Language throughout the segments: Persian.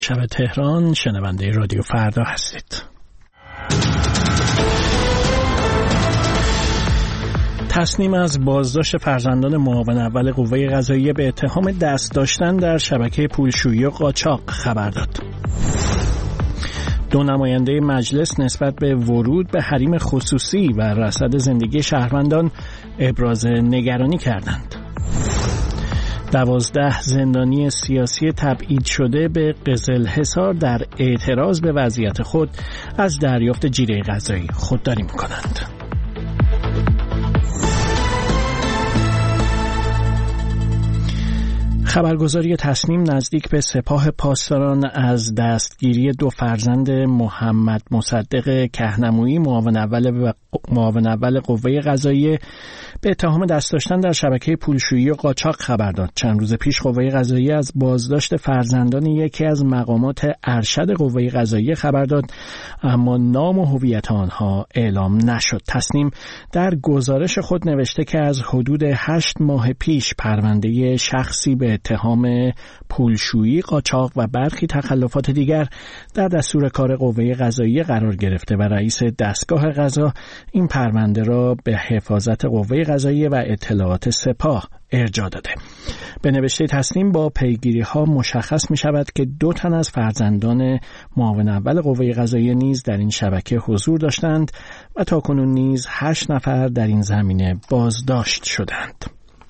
شب تهران، شنونده رادیو فردا هستید. تصنیم از بازداشت فرزندان معاون اول قوه قضاییه به اتهام دست داشتن در شبکه پولشویی و قاچاق خبر داد. دو نماینده مجلس نسبت به ورود به حریم خصوصی و رصد زندگی شهروندان ابراز نگرانی کردند. 12 زندانی سیاسی تبعید شده به قزلحصار در اعتراض به وضعیت خود از دریافت جیره غذایی خودداری می‌کنند. خبرگزاری تصنیم نزدیک به سپاه پاسداران از دستگیری دو فرزند محمد مصدق کهنمویی معاون اول قوه قضاییه به اتهام دست داشتن در شبکه پولشویی و قاچاق خبر داد. چند روز پیش قوه قضاییه از بازداشت فرزندان یکی از مقامات ارشد قوه قضاییه خبر داد، اما نام و هویت آنها اعلام نشد. تصنیم در گزارش خود نوشته که از حدود 8 ماه پیش پرونده شخصی به اتهام پولشویی، قاچاق و برخی تخلفات دیگر در دستور کار قوه قضاییه قرار گرفته و رئیس دستگاه قضا این پرونده را به حفاظت قوه قضاییه و اطلاعات سپاه ارجاع داده. به نوشته تصنیم با پیگیری‌ها مشخص می‌شود که 2 تن از فرزندان معاون اول قوه قضاییه نیز در این شبکه حضور داشتند و تاکنون نیز 8 نفر در این زمینه بازداشت شدند.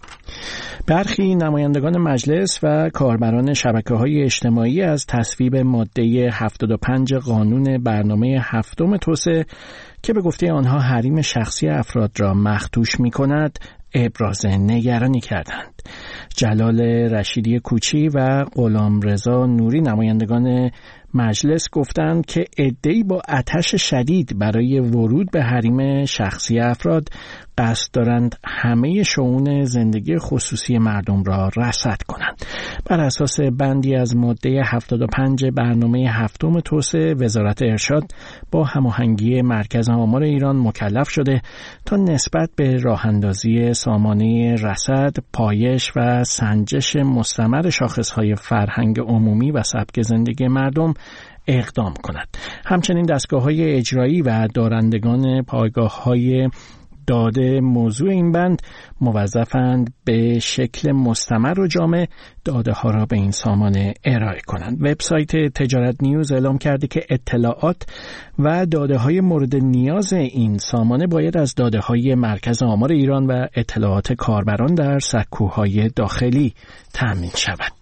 برخی نمایندگان مجلس و کاربران شبکه‌های اجتماعی از تصویب ماده 75 قانون برنامه 7 توسعه که به گفته آنها حریم شخصی افراد را مخدوش می‌کند ابراز نگرانی کردند. جلال رشیدی کوچی و غلامرضا نوری نمایندگان مجلس گفتند که عده‌ای با آتش شدید برای ورود به حریم شخصی افراد قصد دارند همه شئون زندگی خصوصی مردم را رصد کنند. بر اساس بندی از ماده 75 برنامه 7 توسعه، وزارت ارشاد با هماهنگی مرکز آمار ایران مکلف شده تا نسبت به راه‌اندازی سامانه رصد، پایش و سنجش مستمر شاخص‌های فرهنگ عمومی و سبک زندگی مردم اقدام کند. همچنین دستگاه‌های اجرایی و دارندگان پایگاه‌های داده موضوع این بند موظفند به شکل مستمر و جامع داده ها را به این سامانه ارائه کنند. وبسایت تجارت نیوز اعلام کرده که اطلاعات و داده های مورد نیاز این سامانه باید از داده های مرکز آمار ایران و اطلاعات کاربران در سکوهای داخلی تامین شود.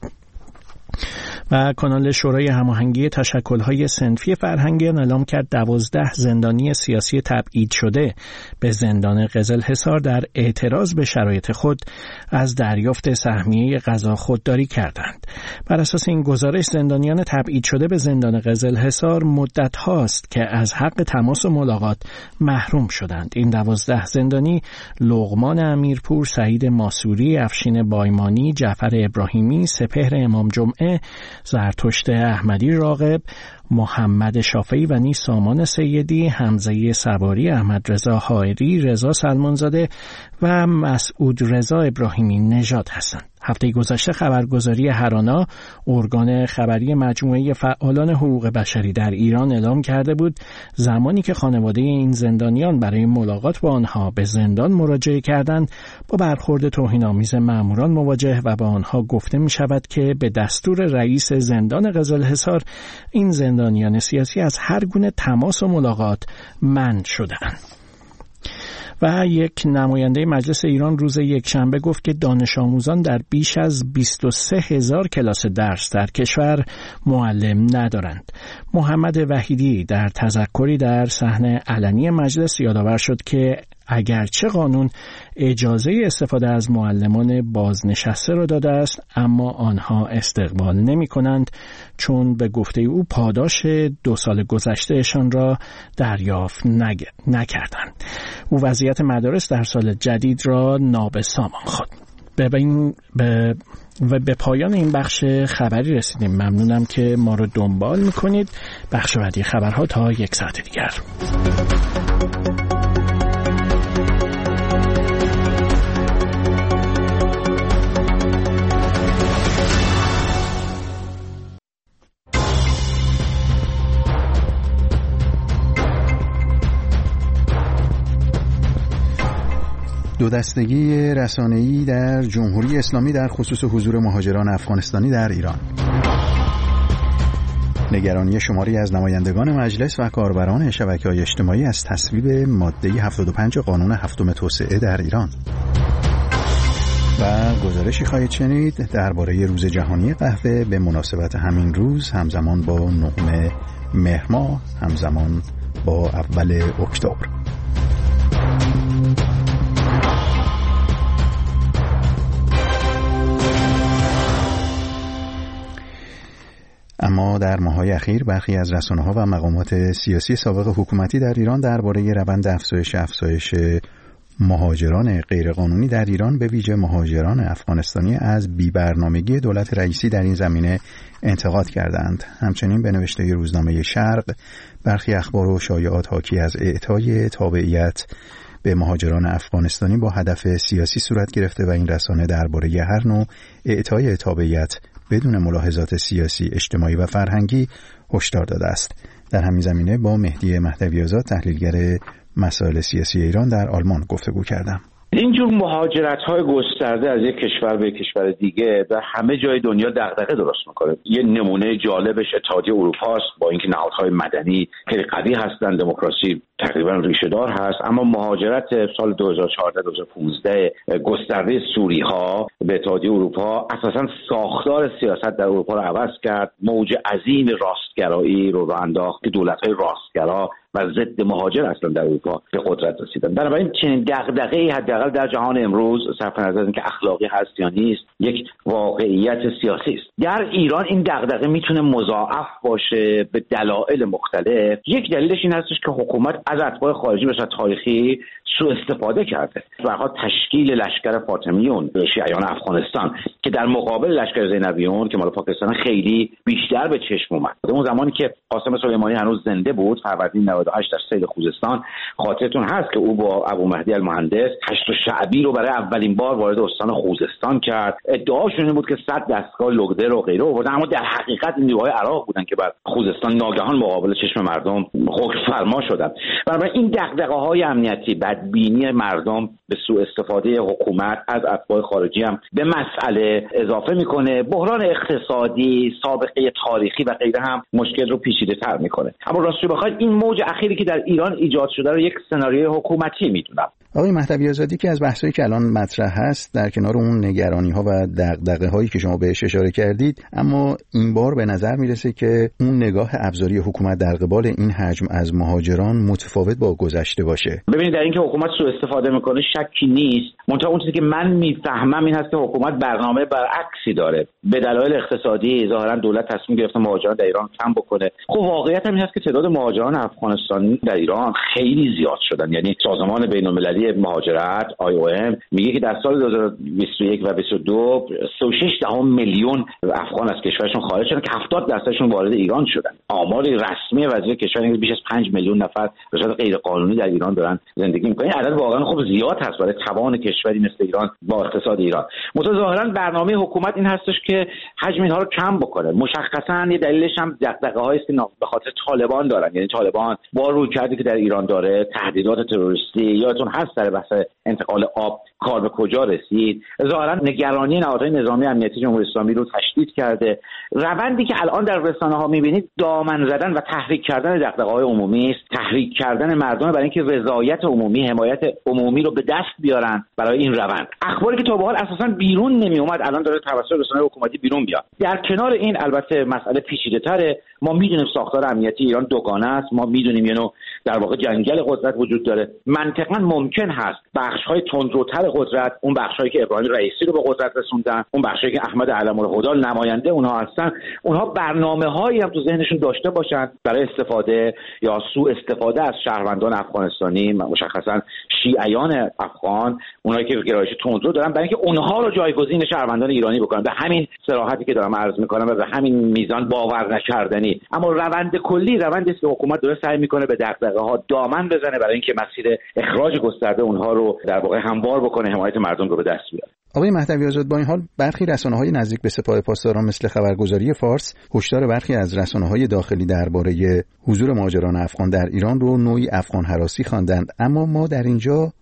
و کانال شورای هماهنگی تشکل‌های صنفی فرهنگیان اعلام کرد 12 زندانی سیاسی تبعید شده به زندان قزلحصار در اعتراض به شرایط خود از دریافت سهمیه غذا خودداری کردند. بر اساس این گزارش زندانیان تبعید شده به زندان قزلحصار مدت هاست که از حق تماس و ملاقات محروم شدند. این 12 زندانی لقمان امیرپور، سعید ماسوری، افشین بایمانی، جعفر ابراهیمی، سپهر امام جمعه، زرتشت احمدی راغب، محمد شافعی و نیز سامان سیدی، حمزه سواری، احمد رضا حائری، رضا سلمانزاده و مسعود رضا ابراهیمی نژاد هستند. هفته گذشته خبرگزاری هرانا، ارگان خبری مجموعه فعالان حقوق بشری در ایران اعلام کرده بود زمانی که خانواده این زندانیان برای ملاقات با آنها به زندان مراجعه کردند با برخورد توهین‌آمیز ماموران مواجه و با آنها گفته می شود که به دستور رئیس زندان قزلحصار این زندانیان سیاسی از هر گونه تماس و ملاقات منع شدند. و یک نماینده مجلس ایران روز یکشنبه گفت که دانش آموزان در بیش از 23,000 کلاس درس در کشور معلم ندارند. محمد وحیدی در تذکری در صحنه علنی مجلس یادآور شد که اگرچه قانون اجازه استفاده از معلمان بازنشسته را داده است، اما آنها استقبال نمی کنند چون به گفته او پاداش 2 سال گذشتهشان را دریافت نکردند. او وضعیت مدارس در سال جدید را نابسامان خواند. به پایان این بخش خبری رسیدیم. ممنونم که ما رو دنبال میکنید. بخش بعدی خبرها تا 1 ساعت دیگر. دو دستگی رسانه‌ای در جمهوری اسلامی در خصوص حضور مهاجران افغانستانی در ایران. نگرانی شماری از نمایندگان مجلس و کاربران شبکه‌های اجتماعی از تصویب ماده 75 قانون هفتم توسعه در ایران. و گزارشی خواهید شنید درباره روز جهانی قهوه به مناسبت همین روز همزمان با 9 مهر ماه، همزمان با اول اکتبر. اما در ماه‌های اخیر برخی از رسانه‌ها و مقامات سیاسی سابق حکومتی در ایران درباره روند افزایش مهاجران غیرقانونی در ایران به ویژه مهاجران افغانستانی از بی‌برنامگی دولت رئیسی در این زمینه انتقاد کردند. همچنین به نوشته روزنامه شرق برخی اخبار و شایعات حاکی از اعطای تابعیت به مهاجران افغانستانی با هدف سیاسی صورت گرفته و این رسانه درباره هر نوع اعطای تابعیت بدون ملاحظات سیاسی، اجتماعی و فرهنگی هشدار داده است. در همین زمینه با مهدی مهدوی‌آزاد تحلیلگر مسائل سیاسی ایران در آلمان گفتگو کردم. اینجور مهاجرت‌های گسترده از یک کشور به کشور دیگه در همه جای دنیا دغدغه درست می‌کنه. یه نمونه جالبش اتحادیه اروپا است، با اینکه نهادهای مدنی خیلی قوی هستن، دموکراسی تقریبا ریشه‌دار هست، اما مهاجرت سال 2014-2015 گسترده سوری‌ها به اتحادیه اروپا اساساً ساختار سیاست در اروپا رو عوض کرد. موج عظیم راستگرایی رو انداخت که دولت‌های راستگرا و ضد مهاجر اصلا در اروپا به قدرت رسیدن. بنابراین چنین دغدغه‌ای حداقل در جهان امروز صرف نظر از اینکه اخلاقی هست یا نیست یک واقعیت سیاسی است. در ایران این دغدغه میتونه مضاعف باشه به دلایل مختلف. یک دلیلش این هستش که حکومت از اتباع خارجی به صورت تاریخی سوء استفاده کرده. برای تشکیل لشکر فاطمیون شیعیان افغانستان که در مقابل لشکر زینبیون که مال پاکستان خیلی بیشتر به چشم اومد. اون زمانی که قاسم سلیمانی هنوز زنده بود، فروردین 98 در سیل خوزستان، خاطرتون هست که او با ابو مهدی المهندس هشت شعبی رو برای اولین بار وارد استان خوزستان کرد. ادعاشون این بود که 100 دستگاه لوگدر و غیره آوردن، اما در حقیقت نیروهای عراق بودن که بر خوزستان ناگهان مقابل چشم مردم حکم فرما شدند. بنابراین این دغدغه‌های امنیتی، بدبینی مردم به سوء استفاده حکومت از اتباع خارجی هم به مسئله اضافه میکنه. بحران اقتصادی، سابقه تاریخی و غیره هم مشکل رو پیچیده‌تر میکنه. اما راستش بخواید این موج اخیری که در ایران ایجاد شده رو یک سناریوی حکومتی میدونم. آقای مهدوی‌آزادی، که از بحثایی که الان مطرح هست در کنار اون نگرانی‌ها و دغدغه‌هایی که شما بهش اشاره کردید، اما این بار به نظر میرسه که اون نگاه ابزاری حکومت در قبال این حجم از مهاجران متفاوت با گذشته باشه. ببینید، در اینکه حکومت سوء استفاده میکنه شکی نیست. منتها اون چیزی که من میفهمم این هست که حکومت برنامه برعکسی داره. به دلایل اقتصادی ظاهرا دولت تصمیم گرفته مهاجران در ایران کم بکنه. خب واقعیت هم این هست که تعداد مهاجران افغانستانی در ایران خیلی زیاد شدن. یعنی سازمان بین‌المللی مهاجرت IOM میگه که در سال 2021 و 2022 3.6 میلیون افغان از کشورشون خارج شدن که 70% وارد ایران شدن. آمار رسمی وزیر کشور اینه که بیش از 5 میلیون نفر به صورت غیر قانونی در ایران دارن زندگی میکنن. عدد واقعا خب زیاد هست برای توان کشوری مثل ایران با اقتصاد ایران. ظاهرا برنامه حکومت این هستش که حجم اینها رو کم بکنه. مشخصا یه دلیلش هم دغدغه‌هایی است که به خاطر طالبان دارن. یعنی طالبان با رویکردی که در ایران داره، تهدیدات تروریستی، یادتون هست در بحث انتقال آب کار به کجا رسید، ظاهرا نگرانی نهادهای نظامی امنیتی جمهوری اسلامی رو تشدید کرده. روندی که الان در رسانه‌ها می‌بینید دامن زدن و تحریک کردن دغدغه‌های عمومی است، تحریک کردن مردم برای اینکه رضایت عمومی، حمایت عمومی رو به دست بیارن برای این روند. اخباری که تا به حال اساساً بیرون نمی‌اومد الان داره توسط رسانه‌های حکومتی بیرون میاد. در کنار این البته مسئله پیچیده‌تره. ما می‌دونیم ساختار امنیتی ایران دوگانه است. ما می‌دونیم یعنی در واقع جنگل قدرت وجود داره. منطقاً ممکن هست بخش‌های تندروتر قدرت، اون بخشایی که ابراهیم رئیسی رو به قدرت رسوندن، اون بخشایی که احمد علم‌الهدی نماینده اونها هستن، اونها برنامه‌هایی هم تو ذهنشون داشته باشن برای استفاده یا سوء استفاده از شهروندان افغانستانی، مشخصاً شیعیان افغان، اونایی که گرایش تندرو دارن، برای اینکه اونها رو جایگزین شهروندان ایرانی بکنن. به همین صراحتی که دارم عرض می‌کنم و به همین میزان باور نکردنی. اما روند کلی روندی است که حکومت داره سعی می‌کنه به دغدغه‌ها دامن بزنه برای اینکه مسیر اخراج گسترده اونها رو در واقع هموار بکنه، حمایت مردم رو به دست بیاره. آقای مهدوی‌آزاد، با این حال برخی رسانه‌های نزدیک به سپاه پاسداران مثل خبرگزاری فارس هشدار برخی از رسانه‌های داخلی درباره حضور مهاجران افغان در ایران رو نوعی افغان هراسی خواندند. اما ما در اینجا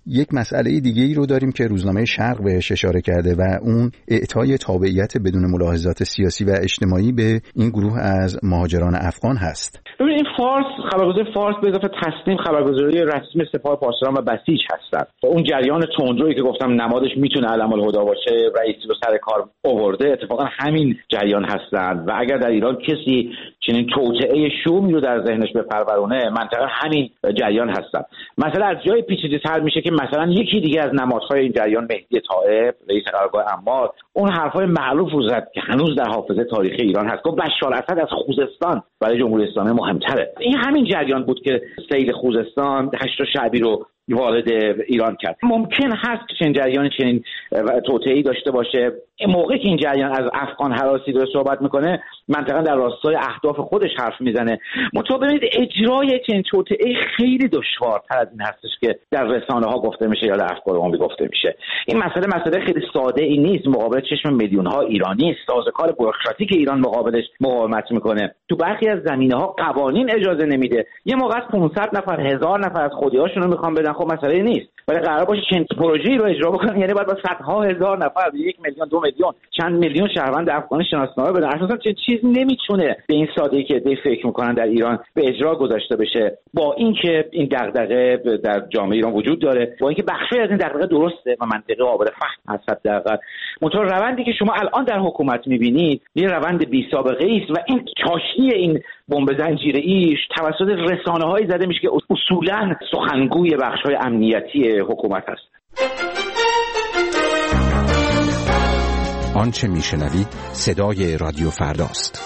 یک مسئله دیگه ای رو داریم که روزنامه شرق بهش اشاره کرده و اون اعطای تابعیت بدون ملاحظات سیاسی و اجتماعی به این گروه از مهاجران افغان هست. ببینید این خبرگزاری فارس به اضافه تصنیم خبرگزاری رسمی سپاه پاسداران و بسیج هستند. اون جریان تندرویی که گفتم نمادش میتونه علم الهدی باشه، رئیسی رو سر کار آورده، اتفاقا همین جریان هستند و اگر در ایران کسی چنین توطئه شومی رو در ذهنش بپرورونه، منطقه همین جریان هستند. مثلا از جای پیچیده‌تر میشه که مثلا یکی دیگه از نمادهای این جریان مهدی طائب، رئیس قرارگاه عمار، اون حرفای معروف رو زد که هنوز در حافظه تاریخی ایران هست. گفت بشار اسد از خوزستان برای جمهوری اسلامی مهمتره. این همین جریان بود که سیل خوزستان 8 شعبی رو وارد ایران کرد. ممکن هست که چنین جریان چنین توطئه‌ای داشته باشه. موقعی که این جریان از افغان هراسی داره صحبت میکنه، منطقا در راستای اهداف خودش حرف میزنه. منتها ببینید اجرای چنین توطئه‌ای خیلی دشوارتر از این هستش که در رسانه‌ها گفته میشه یا در افکار عمومی گفته میشه. این مسئله خیلی ساده ای نیست. مقابل چشم میلیون‌ها ایرانی سازوکار بوروکراتیک ایران مقابلش مقاومت میکنه. تو برخی از زمینه‌ها قوانین اجازه نمیده. یه موقع 500 نفر 1000 نفر از خودیاشون رو میخوان بدن، خب مسئله نیست. ولی قرار باشه چنین پروژه‌ای رو اجرا بکنن، یعنی باید با صدها هزار نفر، 1 میلیون 2 میلیون چند میلیون شهروند افغان شناسنامه بدن. اساسا چه چیز نمیتونه به این سادگی که فکر میکنن در ایران به اجرا گذاشته بشه. با اینکه این دغدغه در جامعه ایران وجود داره، با اینکه بخشی از این دغدغه درسته و منطقی قابل فهم هست دقیقاً، منتها روندی که شما الان در حکومت میبینید یه روند بی سابقه است و این چاشنی این بمب زنجیره‌ایش توسط رسانه‌های زده میشه که اصولاً سخنگوی بخش‌های امنیتی حکومت هست. آنچه میشنوید صدای رادیو فرداست.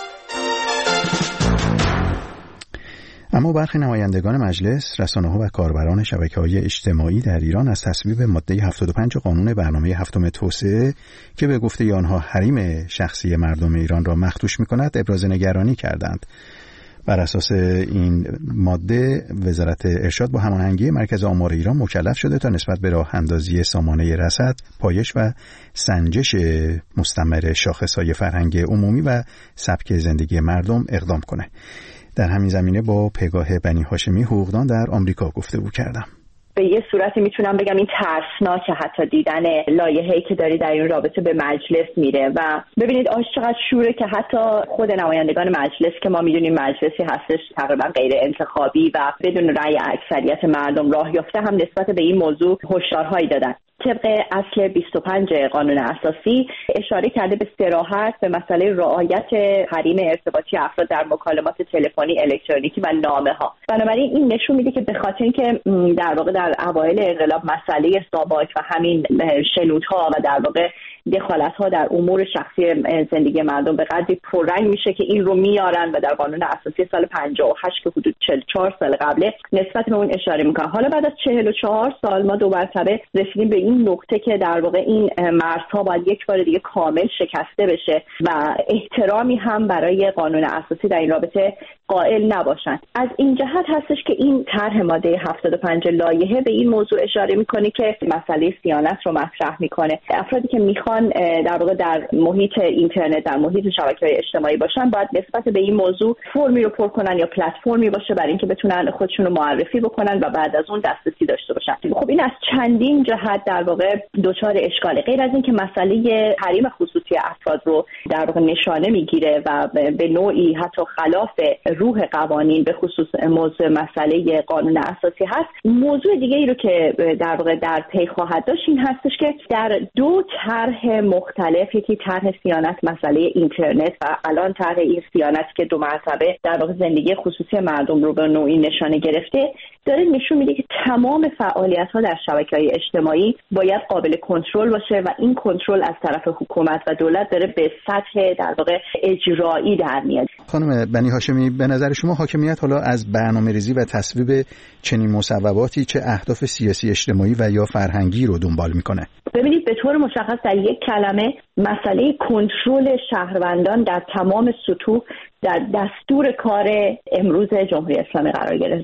اما برخی نمایندگان مجلس، رسانه‌ها و کاربران شبکه‌های اجتماعی در ایران از تصویب ماده 75 قانون برنامه هفتم توسعه که به گفته آنها حریم شخصی مردم ایران را مخدوش می‌کند ابراز نگرانی کردند. بر اساس این ماده وزارت ارشاد با هماهنگی مرکز آمار ایران مکلف شده تا نسبت به راه اندازی سامانه رصد، پایش و سنجش مستمر شاخص‌های فرهنگ عمومی و سبک زندگی مردم اقدام کنه. در همین زمینه با پگاه بنی هاشمی حقوقدان در آمریکا گفتگو کردم. به یه صورتی میتونم بگم این ترسناکه حتی دیدن لایحه‌ای که داری در این رابطه به مجلس میره و ببینید چقدر شوره که حتی خود نمایندگان مجلس که ما میدونیم مجلسی هستش تقریبا غیر انتخابی و بدون رأی اکثریت مردم راه یافته هم نسبت به این موضوع هشدارهایی دادن. طبق اصل 25 قانون اساسی اشاره کرده به صراحت به مسئله رعایت حریم ارتباطی افراد در مکالمات تلفنی، الکترونیکی و نامه‌ها. بنابراین این نشون میده که به خاطر اینکه در واقع در اوایل انقلاب مسئله ساواک و همین شنودها و در واقع دخالت‌ها در امور شخصی زندگی مردم به قدری پررنگ میشه که این رو میارن و در قانون اساسی سال 58 که حدود 44 سال قبله نسبت به اون اشاره میکنن. حالا بعد از 44 سال ما دو مرتبه رسیدیم به این نقطه که در واقع این مرزها باید یک بار دیگه کامل شکسته بشه و احترامی هم برای قانون اساسی در این رابطه قائل نباشن. از این جهت هستش که این طرح ماده 75 لایحه به این موضوع اشاره میکنه که مسئله صیانت رو مطرح میکنه. افرادی که میخوان در واقع در محیط اینترنت، در محیط شبکه‌های اجتماعی باشن، باید نسبت به این موضوع فرمی رو پر کنن یا پلتفرمی باشه برای اینکه بتونن خودشون رو معرفی بکنن و بعد از اون دسترسی داشته باشن. خب این از چندین جهت در واقع دچار اشکاله. غیر از این که مسئله حریم خصوصی افراد رو در واقع نشانه میگیره و به نوعی حتی خلاف روح قوانین به خصوص موضوع مسئله قانون اساسی هست. موضوع دیگه ای رو که در واقع در پی خواهد داشت این هستش که در دو طرح مختلف، یکی طرح صیانت مسئله اینترنت و الان طرح این صیانت که دو مرتبه در واقع زندگی خصوصی مردم رو به نوعی نشانه گرفته، داره نشون میده که تمام فعالیت‌ها در شبکه‌های اجتماعی باید قابل کنترل باشه و این کنترل از طرف حکومت و دولت داره به سطح در واقع اجرایی در میاد. خانم بنی هاشمی، به نظر شما حاکمیت حالا از برنامه‌ریزی و تصویب چنین مصوباتی چه اهداف سیاسی، اجتماعی و یا فرهنگی رو دنبال میکنه؟ ببینید به طور مشخص در یک کلمه مسئله کنترل شهروندان در تمام سطوح در دستور کار امروز جمهوری اسلامی قرار گرفته.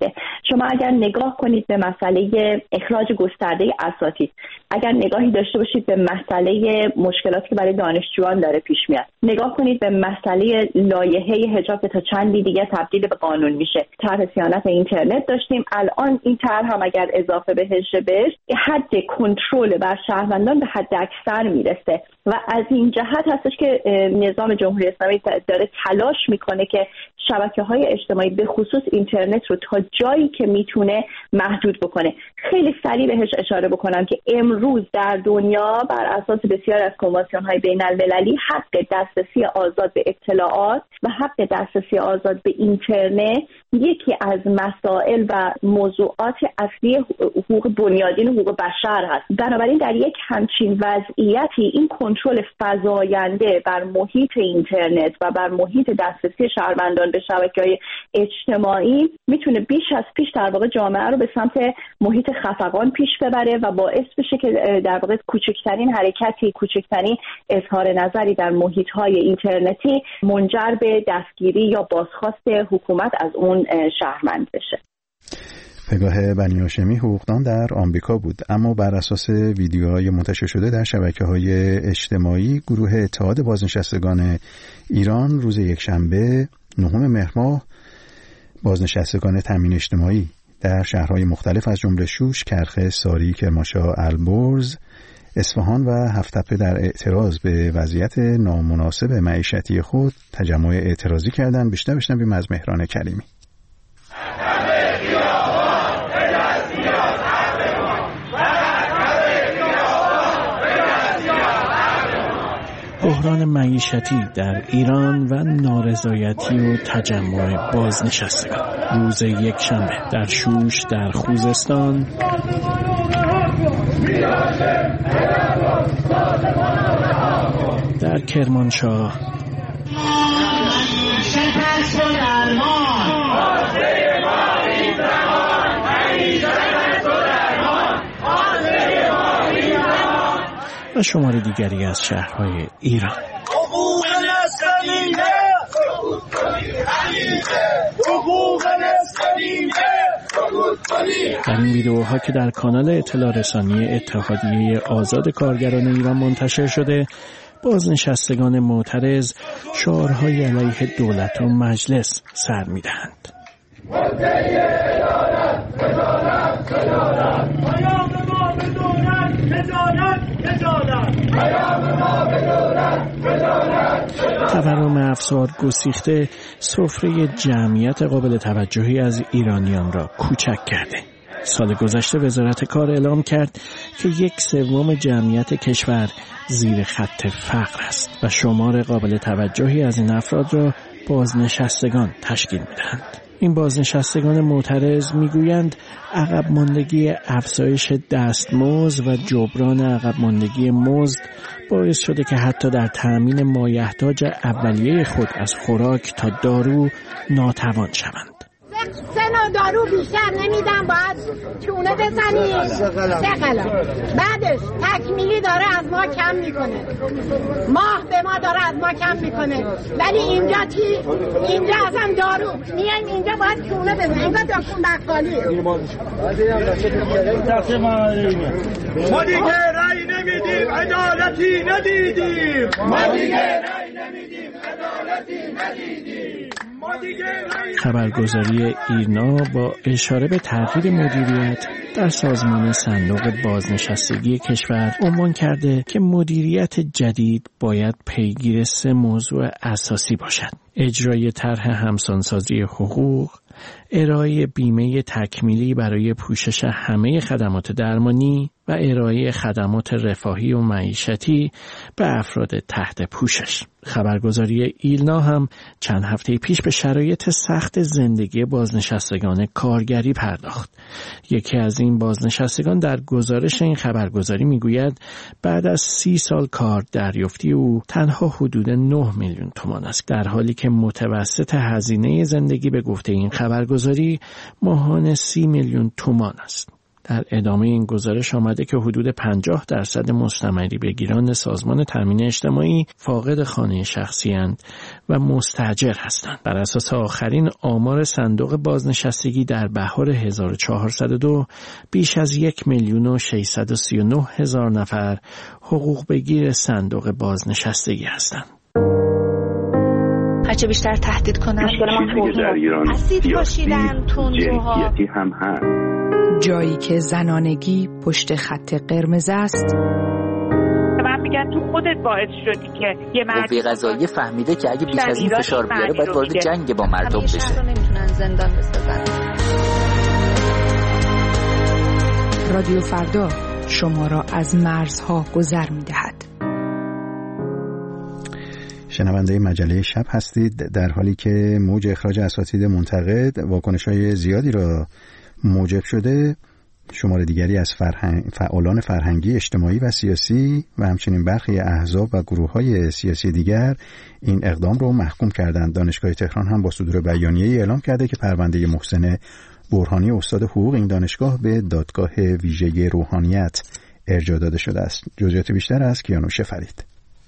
شما اگر نگاه کنید به مسئله اخراج گسترده اساتید، اگر نگاهی داشته باشید به مسئله مشکلاتی که برای دانشجویان داره پیش میاد، نگاه کنید به مسئله لایحه حجاب که تا چندی دیگه تبدیل به قانون میشه، طرح صیانت اینترنت داشتیم، الان این طرح هم اگر اضافه بهش حد کنترل بر شهروندان به حد اکثر میرسه و از این جهت هستش که نظام جمهوری اسلامی داره تلاش میکنه که شبکه‌های اجتماعی به خصوص اینترنت رو تا جایی که میتونه محدود بکنه. خیلی سریع بهش اشاره بکنم که امروز در دنیا بر اساس بسیار از کنوانسیون‌های بین‌المللی حق دسترسی آزاد به اطلاعات و حق دسترسی آزاد به اینترنت یکی از مسائل و موضوعات اصلی حقوق بنیادین و حقوق بشر هست. بنابراین در یک همچین وضعیتی این کنترل فزاینده بر محیط اینترنت و بر محیط دسترسی شهروندان به شبکه‌های اجتماعی میتونه بیش از پیش در واقع جامعه رو به سمت محیط خفقان پیش ببره و باعث بشه که در واقع کوچکترین حرکتی، کوچکترین اظهار نظری در محیط‌های اینترنتی منجر به دستگیری یا بازخواست حکومت از اون شهروند بشه. پگاه بنی هاشمی حقوقدان در آمریکا بود، اما بر اساس ویدیوهای منتشر شده در شبکه‌های اجتماعی گروه اتحاد بازنشستگان ایران روز یکشنبه 9 مهر ماه بازنشستگان تامین اجتماعی در شهرهای مختلف از جمله شوش، کرخ، ساری، کرمانشاه، البرز، اصفهان و هفت‌تپه در اعتراض به وضعیت نامناسب معیشتی خود تجمع اعتراضی کردند. بیشتر بشنویم از مهران کریمی. بحران معیشتی در ایران و نارضایتی و تجمع بازنشستگان روز یکشنبه در شوش، در خوزستان، در کرمانشاه، و شمار دیگری از شهرهای ایران. در این ویدیوها که در کانال اطلاع رسانی اتحادیه آزاد کارگران ایران منتشر شده، بازنشستگان معترض شعارهای علیه دولت و مجلس سر می‌دهند. تورم افزار گسیخته سفره جمعیت قابل توجهی از ایرانیان را کوچک کرده. سال گذشته وزارت کار اعلام کرد که 1/3 جمعیت کشور زیر خط فقر است و شمار قابل توجهی از این افراد را بازنشستگان تشکیل می‌دهند. این بازنشستگان معترض میگویند عقب ماندگی افزایش دستمزد و جبران عقب ماندگی مزد باعث شده که حتی در تأمین مایحتاج اولیه خود از خوراک تا دارو ناتوان شوند. 3 نوع دارو بیشتر نمیدن، باید چونه بزنی 3 قلم. بعدش تکمیلی داره از ما کم میکنه، ماه به ما داره از ما کم میکنه. ولی اینجا چی؟ اینجا اصلا دارو میایم اینجا باید چونه بزنیم، اینجا دکتر بقالی. ما دیگه رأی نمیدیم، عدالتی ندیدیم. ما دیگه رأی نمیدیم، عدالتی ندیدیم. خبرگزاری ایرنا با اشاره به تغییر مدیریت در سازمان صندوق بازنشستگی کشور عنوان کرده که مدیریت جدید باید پیگیر 3 موضوع اساسی باشد: اجرای طرح همسانسازی حقوق، ارائه بیمه تکمیلی برای پوشش همه خدمات درمانی و ارائه خدمات رفاهی و معیشتی به افراد تحت پوشش. خبرگزاری ایلنا هم چند هفته پیش به شرایط سخت زندگی بازنشستگان کارگری پرداخت. یکی از این بازنشستگان در گزارش این خبرگزاری میگوید بعد از 30 سال کار دریافتی او تنها حدود 9 میلیون تومان است، در حالی که متوسط هزینه زندگی به گفته این خبرگزاری ماهانه 30 میلیون تومان است. در ادامه این گزارش آمده که حدود 50% مستمری بگیران سازمان تامین اجتماعی فاقد خانه شخصی اند و مستاجر هستند. بر اساس آخرین آمار صندوق بازنشستگی در بهار 1402 بیش از 1,639,000 نفر حقوق بگیر صندوق بازنشستگی هستند. هرچه بیشتر تهدید کنن مشکل در ایران اسید پاشیدن تندروها هم هست. جایی که زنانگی پشت خط قرمز است. من میگن تو خودت باعث شدی که یه مرد قوه قضاییه فهمیده که اگه بیش از این فشار بیاره باید وارد جنگ با مردم بشه. نمیتونن زندان بسازن. رادیو فردا شما را از مرزها گذر می‌دهد. شنونده مجله شب هستید، در حالی که موج اخراج اساتید منتقد واکنش‌های زیادی را موجب شده. شمار دیگری از فعالان فرهنگی، اجتماعی و سیاسی و همچنین برخی احزاب و گروه‌های سیاسی دیگر این اقدام رو محکوم کردند. دانشگاه تهران هم با صدور بیانیه‌ای اعلام کرده که پرونده محسن برهانی استاد حقوق این دانشگاه به دادگاه ویژه روحانیت ارجاع داده شده است. جزئیات بیشتر از کیانوش فرید.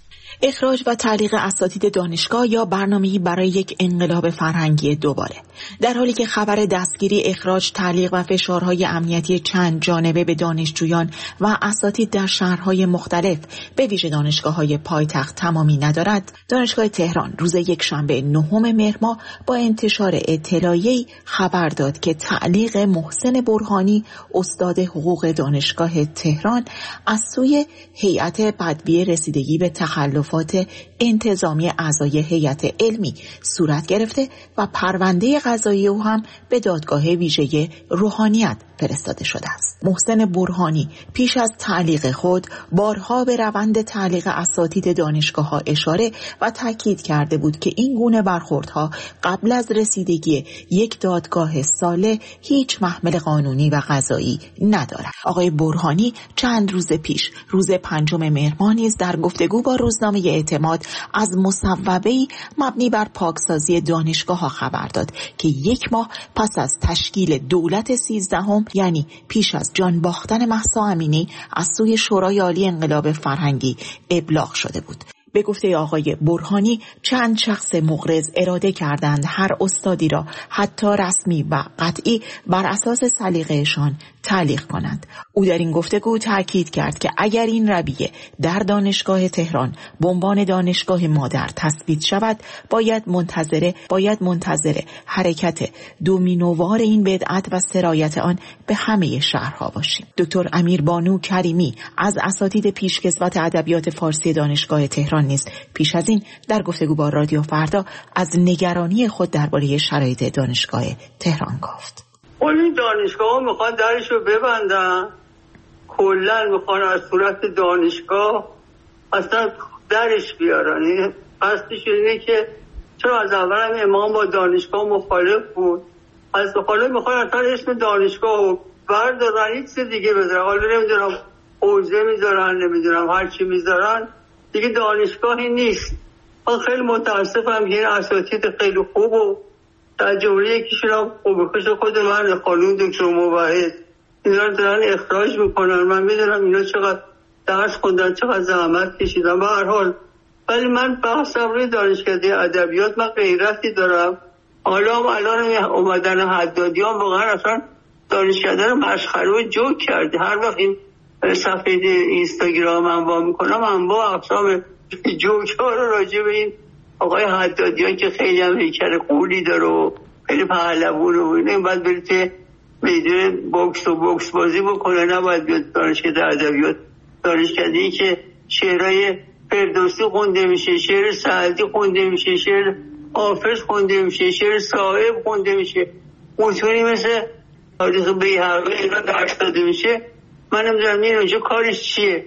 اخراج و تعلیق اساتید دانشگاه یا برنامه‌ای برای یک انقلاب فرهنگی دوباره. در حالی که خبر دستگیری، اخراج، تعلیق و فشارهای امنیتی چند جانبه به دانشجویان و اساتید در شهرهای مختلف به ویژه دانشگاه‌های پایتخت تمامی ندارد، دانشگاه تهران روز یکشنبه 9 مهر ماه با انتشار اطلاعیه‌ای خبر داد که تعلیق محسن برهانی استاد حقوق دانشگاه تهران از سوی هیئت بدبی رسیدگی به تخلفات انتظامی اعضای هیئت علمی صورت گرفته و پرونده قضایی او هم به دادگاه ویژه روحانیت فرستاده شده است. محسن برهانی پیش از تعلیق خود بارها به روند تعلیق اساتید دانشگاه‌ها اشاره و تاکید کرده بود که این گونه برخوردها قبل از رسیدگی یک دادگاه صالح هیچ محمل قانونی و قضایی ندارد. آقای برهانی چند روز پیش روز 5 مهر ماه نیز در گفتگو با روزنامه اعتماد از مصوبه‌ای مبنی بر پاکسازی دانشگاه‌ها خبر داد که یک ماه پس از تشکیل دولت 13 یعنی پیش از جان باختن مهسا امینی از سوی شورای عالی انقلاب فرهنگی ابلاغ شده بود. به گفته آقای برهانی چند شخص مغرض اراده کردند هر استادی را حتی رسمی و قطعی بر اساس سلیقه‌شان تعلیق کنند. او در این گفتگو تاکید کرد که اگر این رویه در دانشگاه تهران به عنوان دانشگاه مادر تثبیت شود باید منتظر حرکت دومینووار این بدعت و سرایت آن به همه شهرها باشیم. دکتر امیربانو کریمی از اساتید پیشکسوت ادبیات فارسی دانشگاه تهران نیز پیش از این در گفتگو با رادیو فردا از نگرانی خود درباره شرایط دانشگاه تهران گفت. این دانشگاه ها میخوان درش رو ببندن، کلن میخوان از صورت دانشگاه اصلا درش بیارن. این قصدش اینه که چرا از اول هم امام با دانشگاه مخالف بود، از مخالف میخوان اصلا اسم دانشگاه رو بردارن هیچ چیز دیگه بذارن. حالا نمیدونم حوزه میذارن، نمیدونم هر چی میذارن، دیگه دانشگاهی نیست. من خیلی متاسفم که این اساتید خیلی خوب و در جمله یکیشون هم خوبخش خود من خانم دکتر موحد اینا رو دارن اخراج میکنن. من میدونم اینا چقدر درس خوندن، چقدر زحمت کشیدن. به هر حال ولی من بحثم روی دانشکده ادبیات، من غیرتی دارم. حالا هم الان اومدن حدادیان واقعا اصلا دانشکده رو مسخره و جوک کرده. هر وقت این صفحه اینستاگرام انواع میکنم انواع اقسام جوک ها رو راجع به این آقای حدادیان که خیلی هم هیکل قولی داره و خیلی پهلوون و اینه، باید برید که میدون بوکس بازی بکنه، نباید بیاد دانشکده ادبیات. دانشکده‌ای که شعرهای فردوسی خونده میشه، شعر سعدی خونده میشه، شعر حافظ خونده میشه، شعر صاحب خونده میشه، متونی مثل تاریخ بیهقی اینا درس داده میشه. من نمیدونم این اونجا کارش چیه.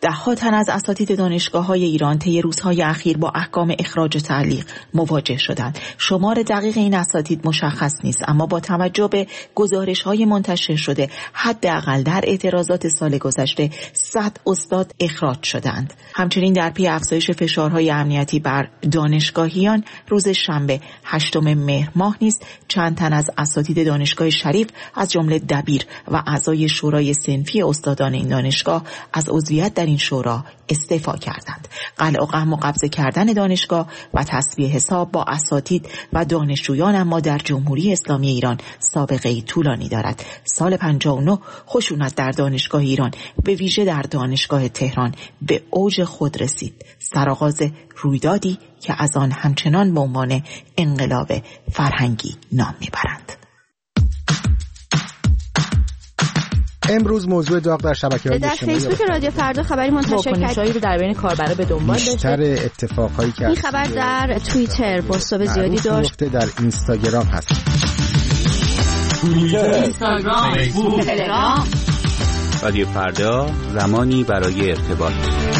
ده‌ها تن از اساتید دانشگاه‌های ایران طی روزهای اخیر با احکام اخراج و تعلیق مواجه شدند. شمار دقیق این اساتید مشخص نیست، اما با توجه به گزارش‌های منتشر شده حداقل در اعتراضات سال گذشته 100 استاد اخراج شدند. همچنین در پی افزایش فشارهای امنیتی بر دانشگاهیان روز شنبه 8 مهر ماه نیز چند تن از اساتید دانشگاه شریف از جمله دبیر و اعضای شورای صنفی استادان این دانشگاه از عضویت در این شورا استعفا کردند. قلع و قهم و قبض کردن دانشگاه و تسویه حساب با اساتید و دانشجویان اما در جمهوری اسلامی ایران سابقه طولانی دارد. سال 59 خشونت در دانشگاه ایران به ویژه در دانشگاه تهران به اوج خود رسید. سرآغاز رویدادی که از آن همچنان به عنوان انقلاب فرهنگی نام میبرند. امروز موضوع داغ در شبکه‌های اجتماعی در فیسبوک رادیو فردا خبری منتشر کرد رو در بین کاربرا به دنبال داشته. بیشتر اتفاقایی که این خبر در توییتر بازتاب زیادی داشت. در اینستاگرام هست. اینستاگرام، فیسبوک، تلگرام. رادیو فردا، زمانی برای ارتباط.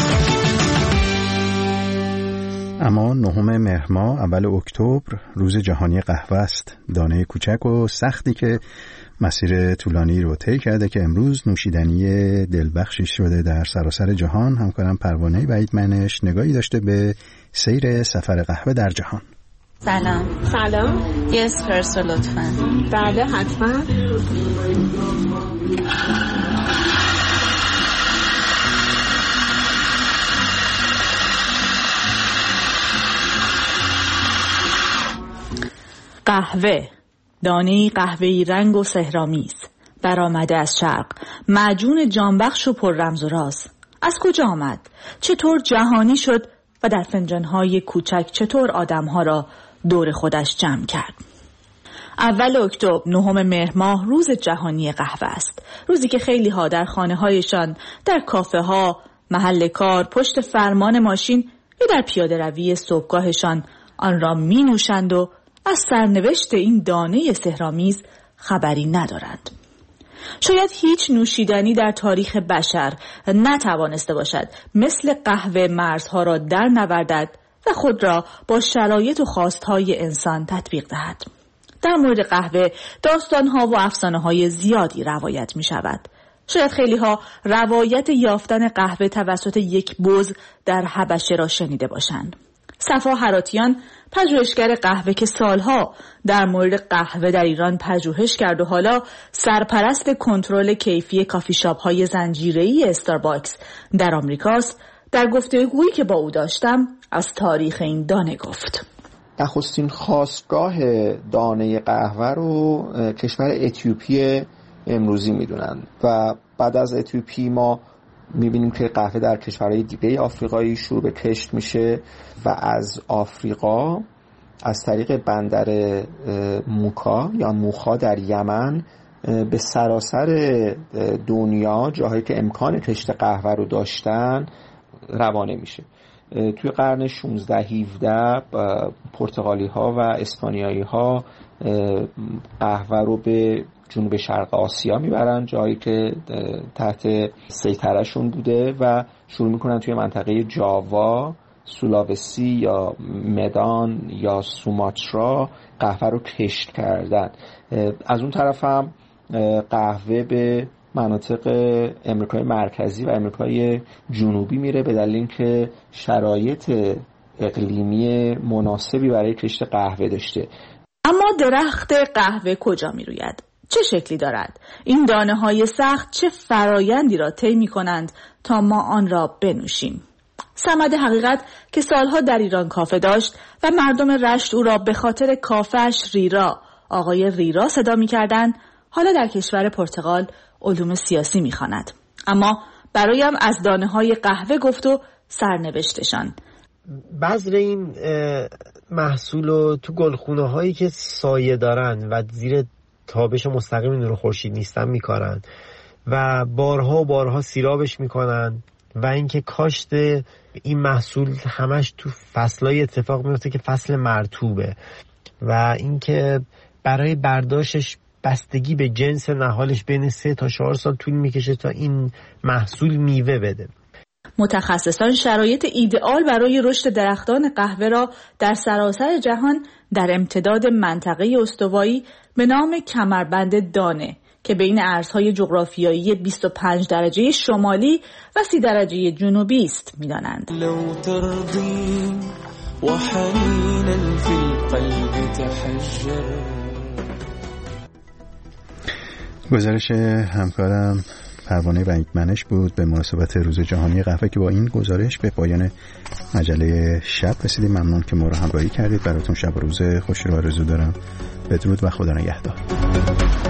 اما 9 مهر ماه اول اکتبر روز جهانی قهوه است. دانه کوچک و سختی که مسیر طولانی رو طی کرده که امروز نوشیدنی دلبخشی شده در سراسر جهان. همکارم پروانه وحیدمنش نگاهی داشته به سیر سفر قهوه در جهان. سلام. یه اسپرسو لطفاً. بله حتما. قهوه، دانه‌ای قهوه‌ای رنگ و سحرآمیز، برآمده از شرق، معجون جانبخش و پر رمز و راز. از کجا آمد؟ چطور جهانی شد و در فنجان‌های کوچک چطور آدم‌ها را دور خودش جمع کرد؟ اول اکتبر 9 مهر ماه روز جهانی قهوه است. روزی که خیلی‌ها در خانه‌هایشان، در کافه‌ها، محل کار، پشت فرمان ماشین یا در پیاده روی صبحگاهشان آن را می‌نوشند و از سرنوشت این دانه سحرآمیز خبری ندارند. شاید هیچ نوشیدنی در تاریخ بشر نتوانسته باشد مثل قهوه مرزها را در نوردد و خود را با شرایط و خواستهای انسان تطبیق دهد. در مورد قهوه داستانها و افسانه‌های زیادی روایت می شود. شاید خیلی‌ها روایت یافتن قهوه توسط یک بز در حبشه را شنیده باشند. صفا هراتیان، پژوهشگر قهوه که سالها در مورد قهوه در ایران پژوهش کرد و حالا سرپرست کنترل کیفی کافی شاپ های زنجیره‌ای استارباکس در آمریکاست، در گفتگویی که با او داشتم از تاریخ این دانه گفت. نخستین خاستگاه دانه قهوه رو کشور اتیوپی امروزی میدونن و بعد از اتیوپی ما میبینیم که قهوه در کشورهای دیگه آفریقایی شروع به کشت میشه و از آفریقا از طریق بندر موکا یا موخا در یمن به سراسر دنیا، جاهایی که امکان کشت قهوه رو داشتن، روانه میشه. توی قرن 16-17 پرتغالی ها و اسپانیایی ها قهوه رو به جنوب شرق آسیا میبرن، جایی که تحت سیطرهشون بوده و شروع میکنن توی منطقه جاوا، سولاوسی یا مدان یا سوماترا قهوه رو کشت کردن. از اون طرف هم قهوه به مناطق امریکای مرکزی و امریکای جنوبی میره به دلیل اینکه شرایط اقلیمی مناسبی برای کشت قهوه داشته. اما درخت قهوه کجا میروید؟ چه شکلی دارد؟ این دانه های سخت چه فرایندی را طی می‌کنند تا ما آن را بنوشیم؟ صمد حقیقت که سالها در ایران کافه داشت و مردم رشت او را به خاطر کافه‌اش ریرا، آقای ریرا صدا می‌کردند، حالا در کشور پرتغال علوم سیاسی می‌خواند. اما برایم از دانه های قهوه گفت و سرنوشتشان. بذر این محصول رو تو گلخونه هایی که سایه دارن و زیر تابش مستقیم نور خورشید نیستن میکارن و بارها و بارها سیرابش میکنن و اینکه کاشت این محصول همش تو فصلای اتفاق میفته که فصل مرطوبه و اینکه برای برداشتش بستگی به جنس نهالش بین 3 تا 4 سال طول میکشه تا این محصول میوه بده. متخصصان شرایط ایدئال برای رشد درختان قهوه را در سراسر جهان در امتداد منطقه استوایی به نام کمربند دانه که بین ارزهای جغرافیایی 25 درجه شمالی و 30 درجه جنوبی است می‌دانند. گزارش همکارم پروانه وحیدمنش بود به مناسبت روز جهانی قهوه که با این گزارش به پایان مجله شب رسیدیم. ممنون که ما رو همراهی کردید. براتون شب و روز خوشی رو آرزو دارم. بدرود و خدا نگهدار.